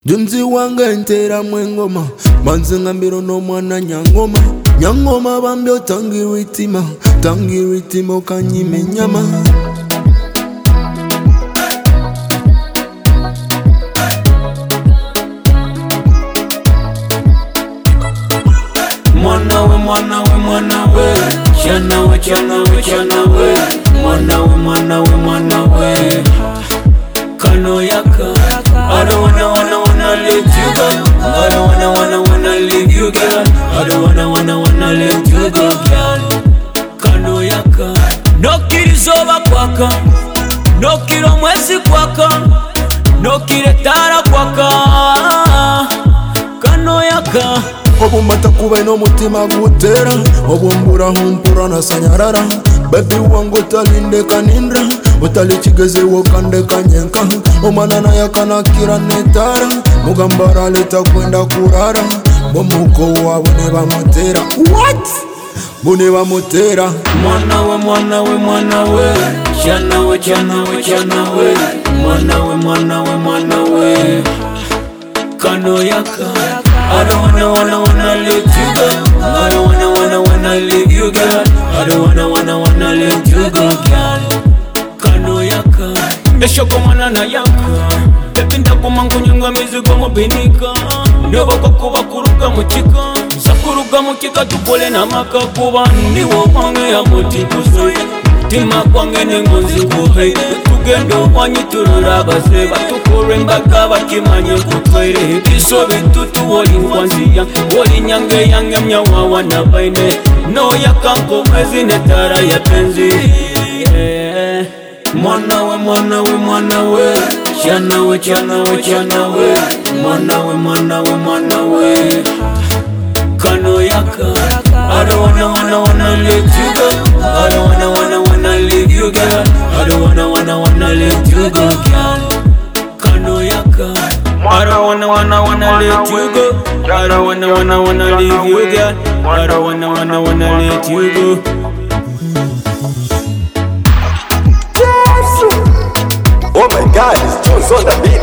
Junzi wanga entera mwengoma Manzi ngambiro no mwana nyangoma Nyangoma bambyo tangiritima kanyime nyama Mwana we Chana we Mwana we Kano yaka I don't wanna let you go I don't wanna leave you girl I don't wanna let you go girl Kano yaka Nokiri zoba kwaka Nokiri mwezi kwaka Nokiri tara kwaka Kano yaka Obumata kuba ino mutima gutera Obumbura humpura na sanyarara Baby wangu talinde kanindra Utali chigeze wakande kanyenka Omanana ya kanakira netara Mugambara leta kwenda kurara Bomuko wabune bamutera What? Bune bamutera Mwana we Chana we Mwana we Kano yaka I don't wanna let you go I don't wanna leave you girl I don't wanna let you go girl Kano yaka Eshoko manana yaka Tepinda kumangu nyunga mizigo mubinika Nyoboko kuba kuruga muchika Sakuruga muchika tukole na maka kuba Niwo wange ya muti kusoi Tima kwange nengozi kuhei Tugendo wanyiturura baseba Tukure mbaga bakimanye kutwere Biso bintutu woli nkwanziya Woli nyange mnyawa wanabaine No yakanko mwezi netara ya penzi Mwana we Chana we Mwana we Kano yaka I don't wanna let you go I don't wanna leave you girl I don't wanna let you go girl Kano yaka I don't wanna let you go I don't wanna leave you girl I don't wanna let you go Oh my God, it's Jones on the beat.